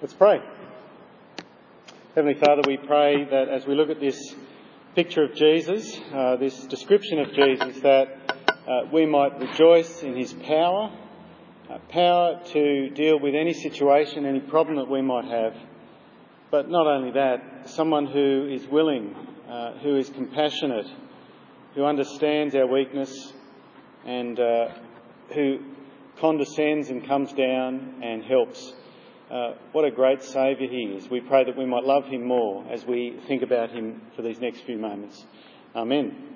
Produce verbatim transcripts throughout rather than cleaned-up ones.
Let's pray. Heavenly Father, we pray that as we look at this picture of Jesus, uh, this description of Jesus, that uh, we might rejoice in his power, uh, power to deal with any situation, any problem that we might have. But not only that, someone who is willing, uh, who is compassionate, who understands our weakness and uh, who condescends and comes down and helps. Uh, what a great Saviour he is. We pray that we might love him more as we think about him for these next few moments. Amen.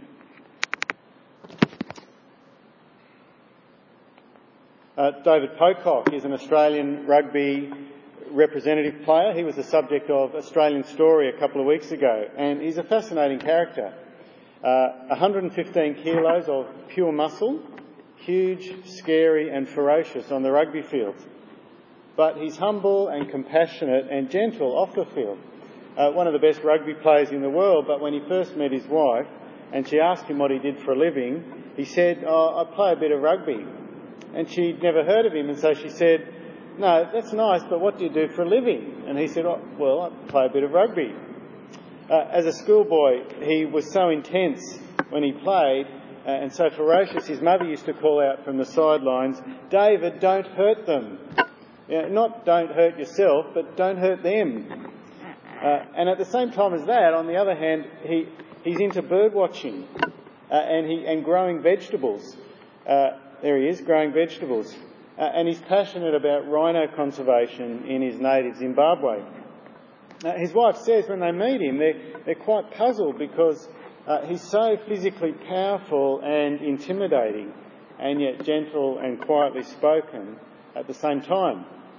Uh, David Pocock is an Australian rugby representative player. He was the subject of Australian Story a couple of weeks ago, and he's a fascinating character. Uh, one hundred fifteen kilos of pure muscle, huge, scary and ferocious on the rugby field. But he's humble and compassionate and gentle off the field. Uh, one of the best rugby players in the world, but when he first met his wife and she asked him what he did for a living, he said, oh, I play a bit of rugby. And she'd never heard of him, and so she said, no, that's nice, but what do you do for a living? And he said, oh, well, I play a bit of rugby. Uh, as a schoolboy, he was so intense when he played uh, and so ferocious, his mother used to call out from the sidelines, David, don't hurt them. Yeah, not don't hurt yourself, but don't hurt them. Uh, and at the same time as that, on the other hand, he, he's into bird watching uh, and, he, and growing vegetables. Uh, there he is, growing vegetables. Uh, and he's passionate about rhino conservation in his native Zimbabwe. Uh, his wife says when they meet him, they're, they're quite puzzled because uh, he's so physically powerful and intimidating, and yet gentle and quietly spoken at the same time.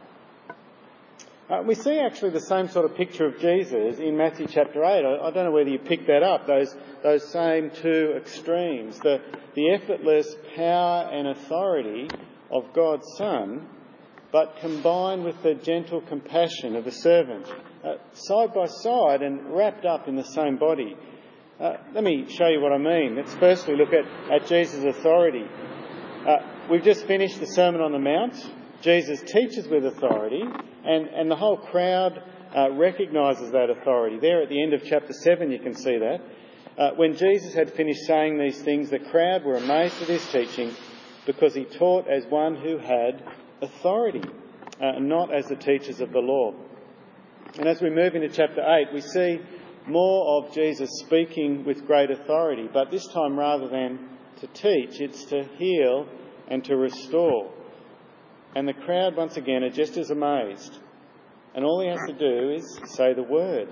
Uh, we see actually the same sort of picture of Jesus in Matthew chapter eight. I, I don't know whether you picked that up, those those same two extremes, the, the effortless power and authority of God's Son, but combined with the gentle compassion of a servant, uh, side by side and wrapped up in the same body. Uh, let me show you what I mean. Let's firstly look at, at Jesus' authority. Uh, we've just finished the Sermon on the Mount. Jesus teaches with authority, and, and the whole crowd uh, recognises that authority. There at the end of chapter seven you can see that. Uh, when Jesus had finished saying these things, the crowd were amazed at his teaching because he taught as one who had authority, uh, not as the teachers of the law. And as we move into chapter eight, we see more of Jesus speaking with great authority, but this time rather than to teach, it's to heal and to restore. And the crowd, once again, are just as amazed. And all he has to do is say the word.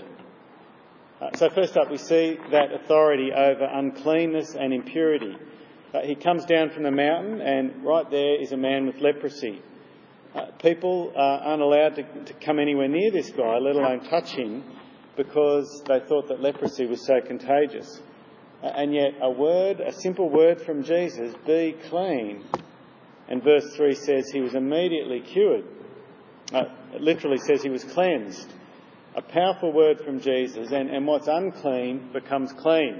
Uh, so first up, we see that authority over uncleanness and impurity. Uh, he comes down from the mountain, and right there is a man with leprosy. Uh, people uh, aren't allowed to, to come anywhere near this guy, let alone touch him, because they thought that leprosy was so contagious. Uh, and yet a word, a simple word from Jesus, be clean. And verse three says he was immediately cured. Uh, it literally says he was cleansed. A powerful word from Jesus, and, and what's unclean becomes clean.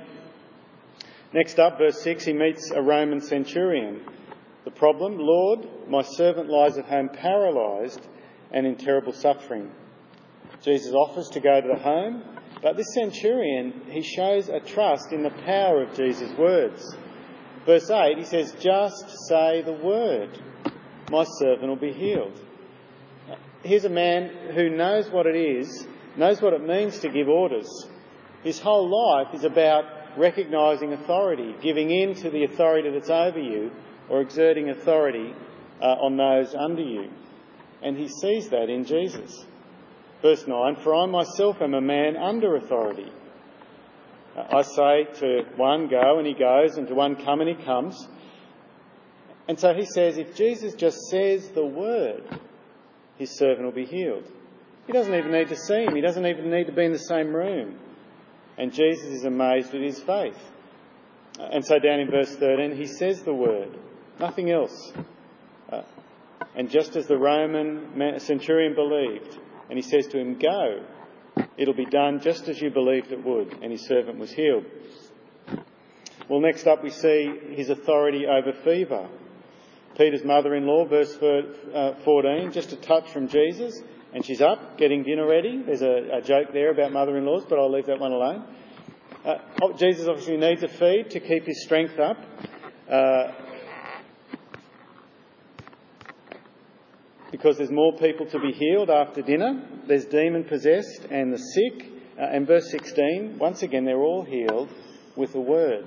Next up, verse six, he meets a Roman centurion. The problem, Lord, my servant lies at home paralysed and in terrible suffering. Jesus offers to go to the home, but this centurion, he shows a trust in the power of Jesus' words. Verse eight, he says, just say the word, my servant will be healed. Here's a man who knows what it is, knows what it means to give orders. His whole life is about recognising authority, giving in to the authority that's over you, or exerting authority uh, on those under you. And he sees that in Jesus. Verse nine, for I myself am a man under authority. I say to one, go, and he goes, and to one, come, and he comes. And so he says, if Jesus just says the word, his servant will be healed. He doesn't even need to see him. He doesn't even need to be in the same room. And Jesus is amazed at his faith. And so down in verse thirteen, he says the word, nothing else. Uh, and just as the Roman centurion believed, and he says to him, go, it'll be done just as you believed it would, and his servant was healed. Well, next up we see his authority over fever. Peter's mother-in-law, verse fourteen, just a touch from Jesus, and she's up getting dinner ready. There's a, a joke there about mother-in-laws, but I'll leave that one alone. Uh, Jesus obviously needs a feed to keep his strength up. Uh, because there's more people to be healed after dinner. There's demon-possessed and the sick. Uh, and verse sixteen, once again, they're all healed with a word.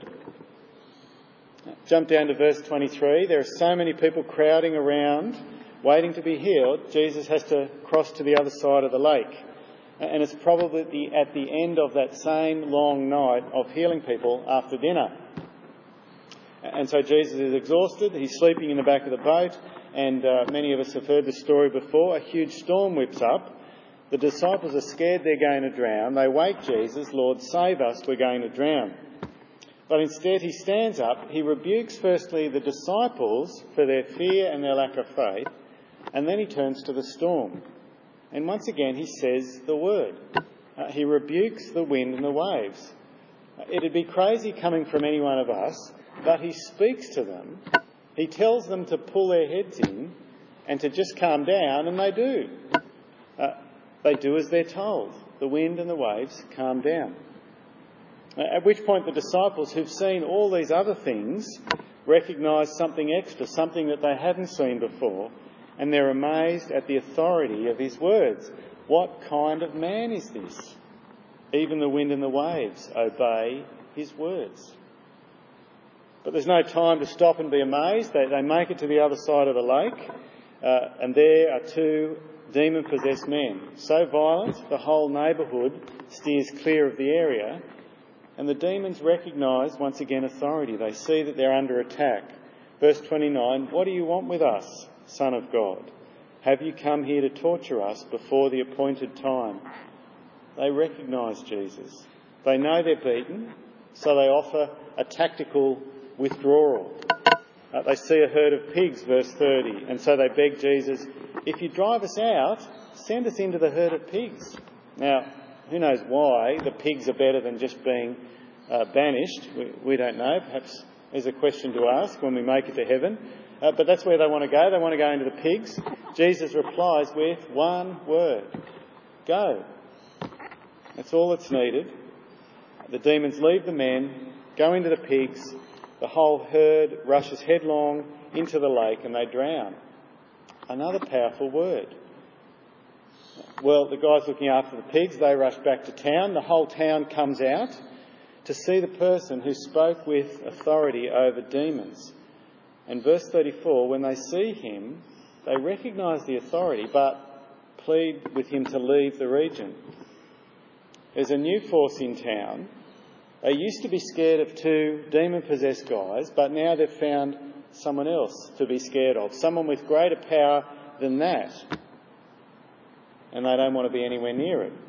Jump down to verse twenty-three. There are so many people crowding around, waiting to be healed. Jesus has to cross to the other side of the lake. And it's probably at the, at the end of that same long night of healing people after dinner. And so Jesus is exhausted. He's sleeping in the back of the boat. And uh, many of us have heard the story before. A huge storm whips up. The disciples are scared they're going to drown. They wake Jesus, "Lord, save us, we're going to drown." But instead he stands up. He rebukes firstly the disciples for their fear and their lack of faith. And then he turns to the storm. And once again he says the word. Uh, he rebukes the wind and the waves. Uh, it'd be crazy coming from any one of us, but he speaks to them. He tells them to pull their heads in and to just calm down, and they do. Uh, they do as they're told. The wind and the waves calm down. Uh, at which point the disciples, who've seen all these other things, recognise something extra, something that they hadn't seen before, and they're amazed at the authority of his words. What kind of man is this? Even the wind and the waves obey his words. But there's no time to stop and be amazed. They, they make it to the other side of the lake, uh, and there are two demon-possessed men, so violent the whole neighbourhood steers clear of the area, and the demons recognise once again authority. They see that they're under attack. Verse twenty-nine, "What do you want with us, Son of God? Have you come here to torture us before the appointed time?" They recognise Jesus. They know they're beaten, so they offer a tactical withdrawal. Uh, they see a herd of pigs, verse thirty, and so they beg Jesus, "If you drive us out, send us into the herd of pigs." Now, who knows why the pigs are better than just being uh, banished? We, we don't know. Perhaps there's a question to ask when we make it to heaven. Uh, but that's where they want to go. They want to go into the pigs. Jesus replies with one word: go. That's all that's needed. The demons leave the men, go into the pigs. The whole herd rushes headlong into the lake and they drown. Another powerful word. Well, the guys looking after the pigs, they rush back to town. The whole town comes out to see the person who spoke with authority over demons. And verse thirty-four, when they see him, they recognise the authority but plead with him to leave the region. There's a new force in town. They used to be scared of two demon-possessed guys, but now they've found someone else to be scared of, someone with greater power than that. And they don't want to be anywhere near it.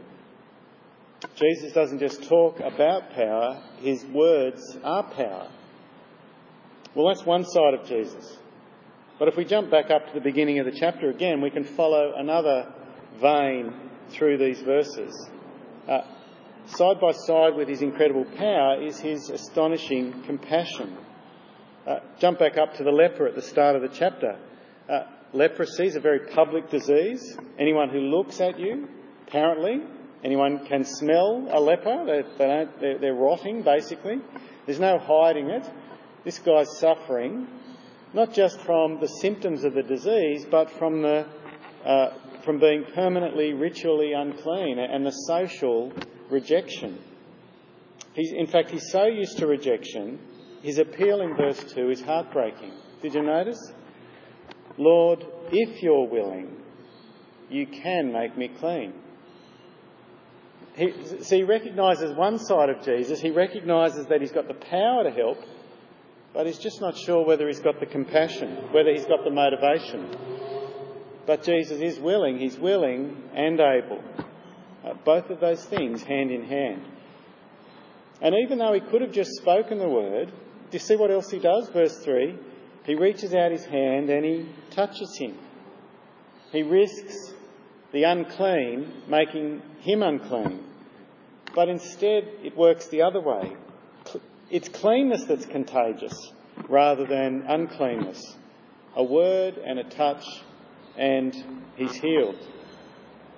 Jesus doesn't just talk about power, his words are power. Well, that's one side of Jesus. But if we jump back up to the beginning of the chapter again, we can follow another vein through these verses. Uh, Side by side with his incredible power is his astonishing compassion. Uh, jump back up to the leper at the start of the chapter. Uh, leprosy is a very public disease. Anyone who looks at you, apparently, anyone can smell a leper. They, they don't, they're, they're rotting, basically. There's no hiding it. This guy's suffering, not just from the symptoms of the disease, but from the uh, from being permanently ritually unclean and the social rejection. He's, in fact, he's so used to rejection, his appeal in verse two is heartbreaking. Did you notice? "Lord, if you're willing, you can make me clean." He, so he recognises one side of Jesus. He recognises that he's got the power to help, but he's just not sure whether he's got the compassion, whether he's got the motivation. But Jesus is willing. He's willing and able. Uh, both of those things hand in hand. And even though he could have just spoken the word, do you see what else he does? Verse three, he reaches out his hand and he touches him. He risks the unclean making him unclean. But instead it works the other way. It's cleanness that's contagious rather than uncleanness. A word and a touch and he's healed.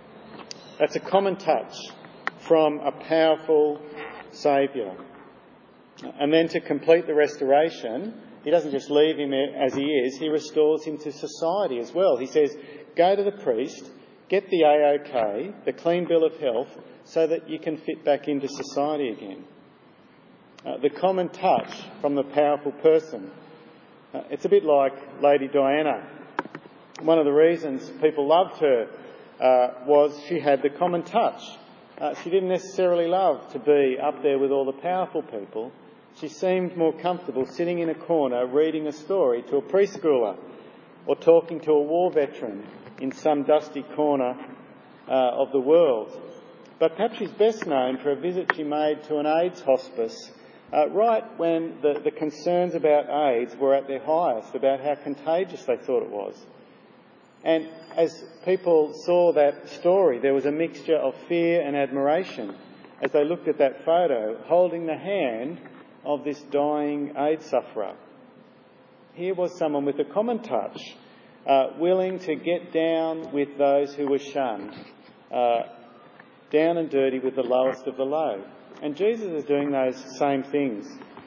That's a common touch from a powerful Saviour. And then to complete the restoration, he doesn't just leave him as he is, he restores him to society as well. He says, go to the priest, get the A O K, the clean bill of health, so that you can fit back into society again. Uh, the common touch from the powerful person. Uh, it's a bit like Lady Diana. One of the reasons people loved her uh, was she had the common touch. Uh, she didn't necessarily love to be up there with all the powerful people. She seemed more comfortable sitting in a corner reading a story to a preschooler or talking to a war veteran in some dusty corner uh, of the world. But perhaps she's best known for a visit she made to an AIDS hospice uh, right when the, the concerns about AIDS were at their highest, about how contagious they thought it was. And as people saw that story, there was a mixture of fear and admiration as they looked at that photo, holding the hand of this dying AIDS sufferer. Here was someone with a common touch, uh, willing to get down with those who were shunned, uh, down and dirty with the lowest of the low. And Jesus is doing those same things.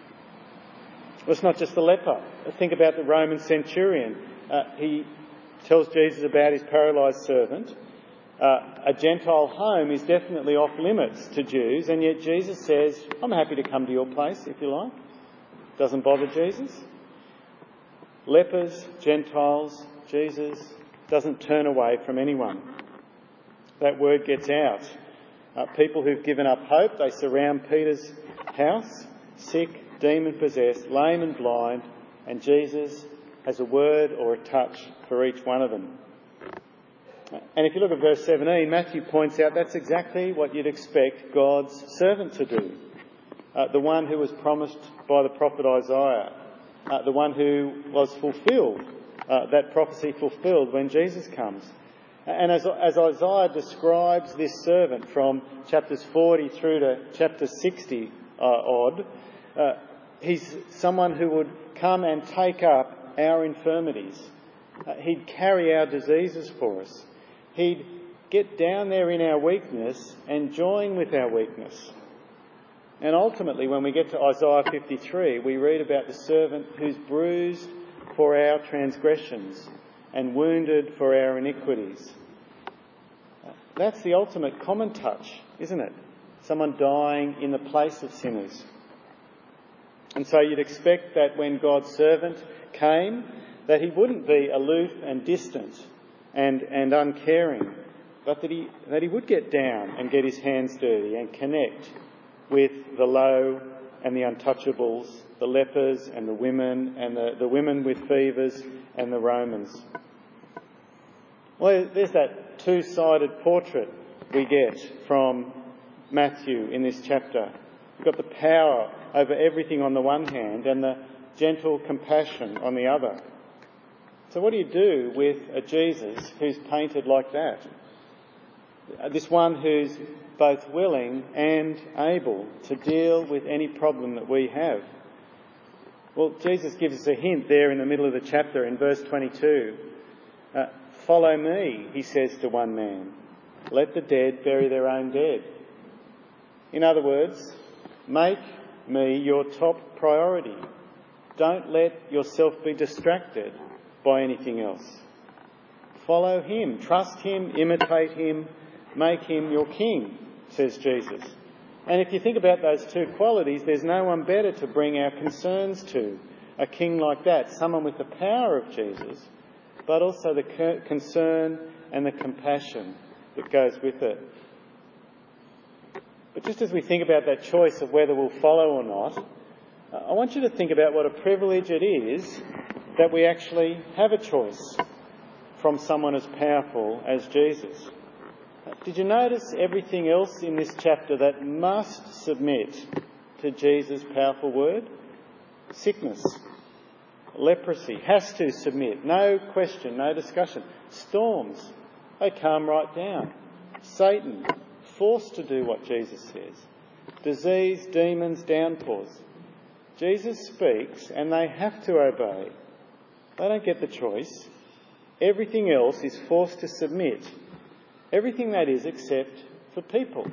Well, it's not just the leper. Think about the Roman centurion. Uh, he tells Jesus about his paralysed servant. Uh, a Gentile home is definitely off limits to Jews, and yet Jesus says, I'm happy to come to your place if you like. Doesn't bother Jesus. Lepers, Gentiles, Jesus doesn't turn away from anyone. That word gets out. Uh, people who've given up hope, they surround Peter's house, sick, demon-possessed, lame and blind, and Jesus has a word or a touch for each one of them. And if you look at verse seventeen, Matthew points out that's exactly what you'd expect God's servant to do. Uh, the one who was promised by the prophet Isaiah. Uh, the one who was fulfilled, uh, that prophecy fulfilled when Jesus comes. And as, as Isaiah describes this servant from chapters forty through to chapter sixty uh, odd, uh, he's someone who would come and take up our infirmities. Uh, he'd carry our diseases for us. He'd get down there in our weakness and join with our weakness. And ultimately, when we get to Isaiah fifty-three, we read about the servant who's bruised for our transgressions and wounded for our iniquities. That's the ultimate common touch, isn't it? Someone dying in the place of sinners. And so you'd expect that when God's servant came, that he wouldn't be aloof and distant and, and uncaring, but that he, that he would get down and get his hands dirty and connect with the low and the untouchables, the lepers and the women and the, the women with fevers and the Romans. Well, there's that two-sided portrait we get from Matthew in this chapter. We've got the power over everything on the one hand and the gentle compassion on the other. So what do you do with a Jesus who's painted like that? This one who's both willing and able to deal with any problem that we have. Well, Jesus gives us a hint there in the middle of the chapter in verse twenty-two. Uh, Follow me, he says to one man. Let the dead bury their own dead. In other words, make me your top priority. Don't let yourself be distracted by anything else. Follow him, trust him, imitate him, make him your king, says Jesus. And if you think about those two qualities, there's no one better to bring our concerns to. A king like that, someone with the power of Jesus, but also the concern and the compassion that goes with it. But just as we think about that choice of whether we'll follow or not, I want you to think about what a privilege it is that we actually have a choice from someone as powerful as Jesus. Did you notice everything else in this chapter that must submit to Jesus' powerful word? Sickness. Leprosy has to submit. No question, no discussion. Storms, they calm right down. Satan, forced to do what Jesus says. Disease, demons, downpours. Jesus speaks and they have to obey. They don't get the choice. Everything else is forced to submit. Everything that is except for people.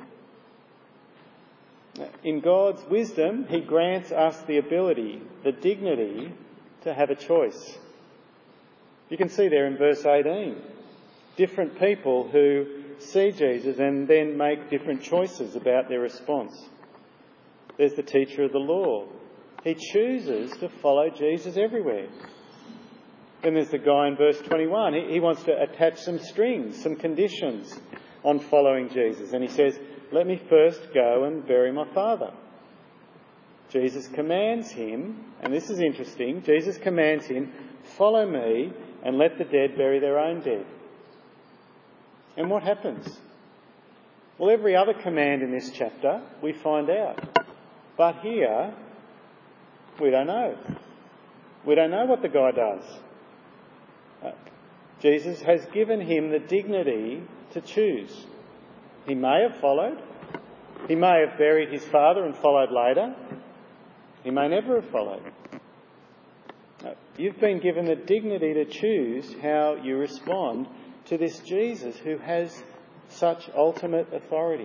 In God's wisdom, he grants us the ability, the dignity to have a choice. You can see there in verse eighteen, different people who see Jesus and then make different choices about their response. There's the teacher of the law. He chooses to follow Jesus everywhere. Then there's the guy in verse twenty-one. He, he wants to attach some strings, some conditions on following Jesus. And he says, let me first go and bury my father. Jesus commands him, and this is interesting, Jesus commands him, follow me and let the dead bury their own dead. And what happens? Well, every other command in this chapter we find out. But here, we don't know. We don't know what the guy does. Uh, Jesus has given him the dignity to choose. He may have followed. He may have buried his father and followed later. He may never have followed. Uh, you've been given the dignity to choose how you respond to this Jesus who has such ultimate authority.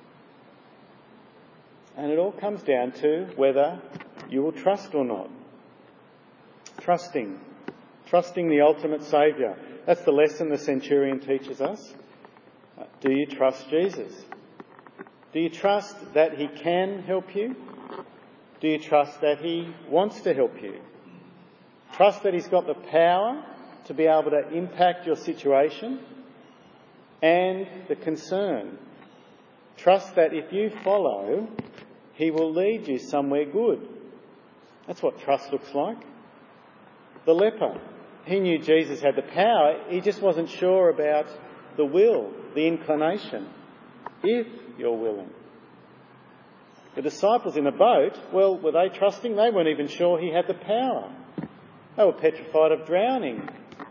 And it all comes down to whether you will trust or not. Trusting. Trusting the ultimate Saviour. That's the lesson the centurion teaches us. Uh, do you trust Jesus? Do you trust that he can help you? Do you trust that he wants to help you? Trust that he's got the power to be able to impact your situation and the concern. Trust that if you follow, he will lead you somewhere good. That's what trust looks like. The leper, he knew Jesus had the power, he just wasn't sure about the will, the inclination, if you're willing. The disciples in the boat, well, were they trusting? They weren't even sure he had the power. They were petrified of drowning.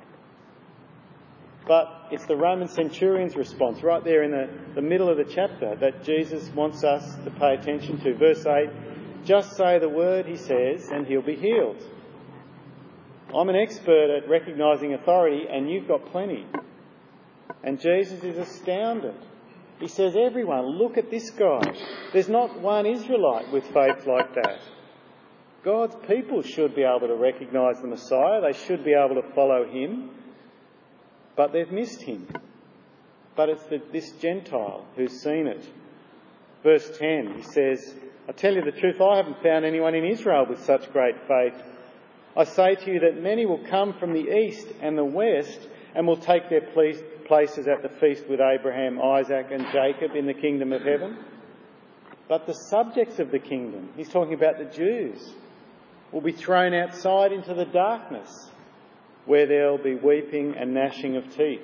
But it's the Roman centurion's response right there in the, the middle of the chapter that Jesus wants us to pay attention to. Verse eight, just say the word, he says, and he'll be healed. I'm an expert at recognising authority, and you've got plenty. And Jesus is astounded. He says, everyone, look at this guy. There's not one Israelite with faith like that. God's people should be able to recognise the Messiah. They should be able to follow him. But they've missed him. But it's the, this Gentile who's seen it. Verse ten, he says, I tell you the truth, I haven't found anyone in Israel with such great faith. I say to you that many will come from the east and the west and will take their places at the feast with Abraham, Isaac and Jacob in the kingdom of heaven. But the subjects of the kingdom, he's talking about the Jews, will be thrown outside into the darkness where there'll be weeping and gnashing of teeth.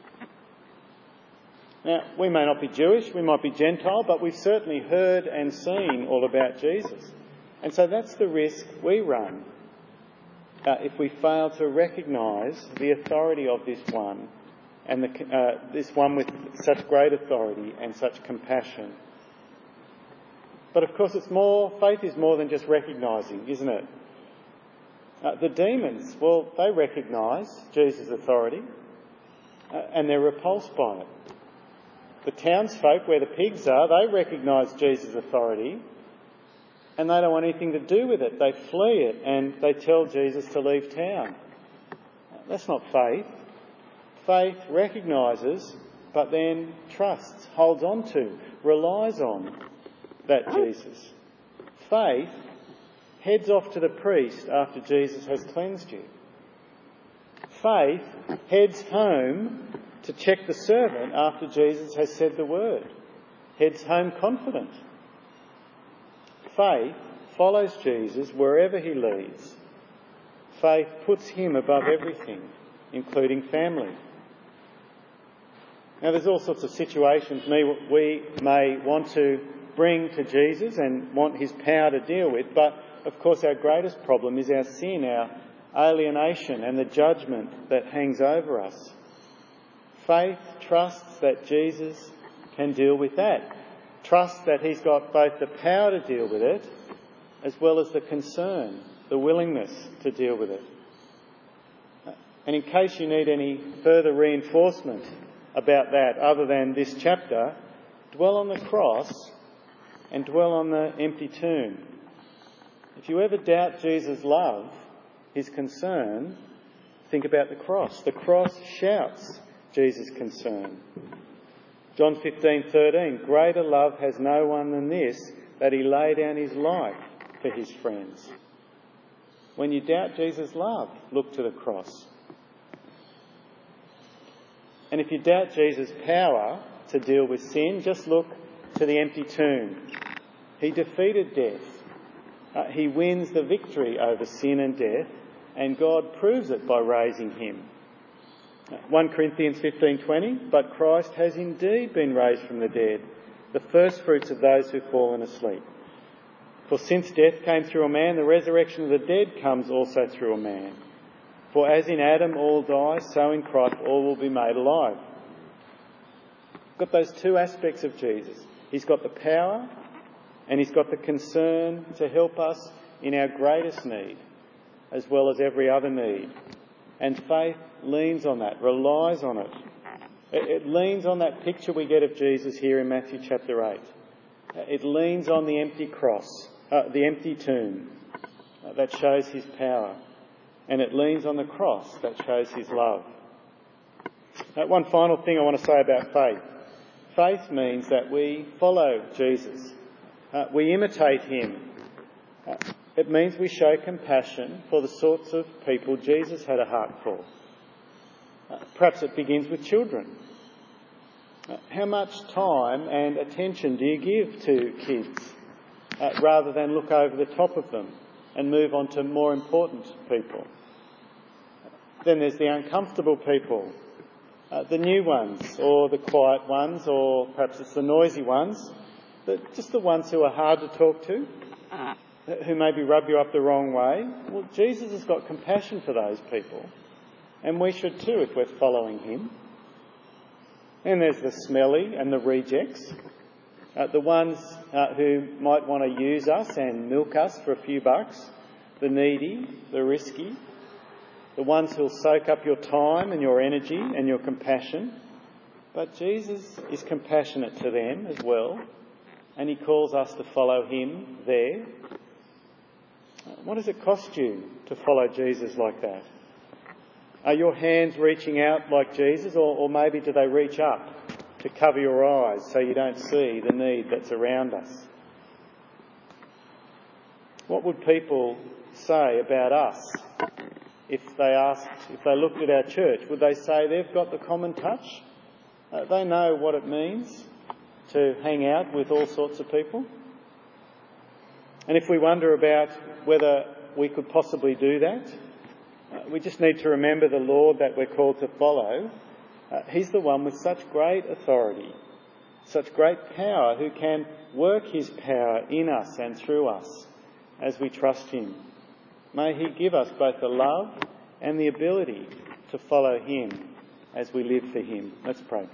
Now, we may not be Jewish, we might be Gentile, but we've certainly heard and seen all about Jesus. And so that's the risk we run uh, if we fail to recognise the authority of this one, and the, uh, this one with such great authority and such compassion. But of course, it's more, faith is more than just recognising, isn't it? Uh, the demons, well, they recognise Jesus' authority uh, and they're repulsed by it. The townsfolk where the pigs are, they recognise Jesus' authority and they don't want anything to do with it. They flee it and they tell Jesus to leave town. That's not faith. Faith recognises but then trusts, holds on to, relies on that Jesus. Faith heads off to the priest after Jesus has cleansed you. Faith heads home to check the servant after Jesus has said the word. Heads home confident. Faith follows Jesus wherever he leads. Faith puts him above everything, including family. Now, there's all sorts of situations we may want to bring to Jesus and want his power to deal with, but of course our greatest problem is our sin, our alienation and the judgment that hangs over us. Faith trusts that Jesus can deal with that. Trusts that he's got both the power to deal with it as well as the concern, the willingness to deal with it. And in case you need any further reinforcement about that other than this chapter, dwell on the cross and dwell on the empty tomb. If you ever doubt Jesus' love, his concern, think about the cross. The cross shouts Jesus' concern. John fifteen thirteen, greater love has no one than this, that he lay down his life for his friends. When you doubt Jesus' love, look to the cross. And if you doubt Jesus' power to deal with sin, just look to the empty tomb. He defeated death. Uh, he wins the victory over sin and death, and God proves it by raising him. First Corinthians fifteen twenty, but Christ has indeed been raised from the dead, the firstfruits of those who've fallen asleep. For since death came through a man, the resurrection of the dead comes also through a man. For as in Adam all die, so in Christ all will be made alive. Got those two aspects of Jesus. He's got the power and he's got the concern to help us in our greatest need, as well as every other need. And faith leans on that, relies on it. It, it leans on that picture we get of Jesus here in Matthew chapter eight. It leans on the empty cross, uh, the empty tomb uh, that shows his power. And it leans on the cross that shows his love. Uh, one final thing I want to say about faith. Faith means that we follow Jesus. Uh, we imitate him. Uh, it means we show compassion for the sorts of people Jesus had a heart for. Uh, perhaps it begins with children. Uh, how much time and attention do you give to kids uh, rather than look over the top of them and move on to more important people? Then there's the uncomfortable people, uh, the new ones or the quiet ones, or perhaps it's the noisy ones, but just the ones who are hard to talk to, who maybe rub you up the wrong way. Well, Jesus has got compassion for those people, and we should too if we're following him. And there's the smelly and the rejects, uh, the ones uh, who might want to use us and milk us for a few bucks, the needy, the risky, the ones who'll soak up your time and your energy and your compassion. But Jesus is compassionate to them as well, and he calls us to follow him there. What does it cost you to follow Jesus like that? Are your hands reaching out like Jesus, or, or maybe do they reach up to cover your eyes so you don't see the need that's around us? What would people say about us if they asked, if they looked at our church? Would they say they've got the common touch? Uh, they know what it means to hang out with all sorts of people? And if we wonder about whether we could possibly do that, uh, we just need to remember the Lord that we're called to follow. Uh, he's the one with such great authority, such great power, who can work his power in us and through us as we trust him. May he give us both the love and the ability to follow him as we live for him. Let's pray.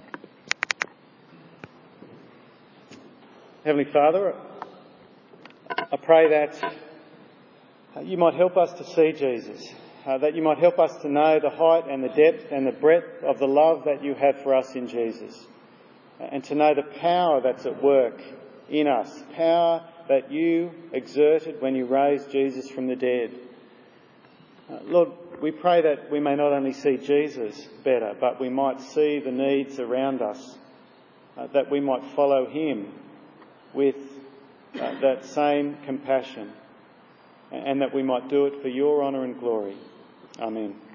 Heavenly Father, I pray that you might help us to see Jesus, uh, that you might help us to know the height and the depth and the breadth of the love that you have for us in Jesus, and to know the power that's at work in us, power that you exerted when you raised Jesus from the dead. Uh, Lord, we pray that we may not only see Jesus better, but we might see the needs around us, uh, that we might follow him with uh, that same compassion, and that we might do it for your honour and glory. Amen.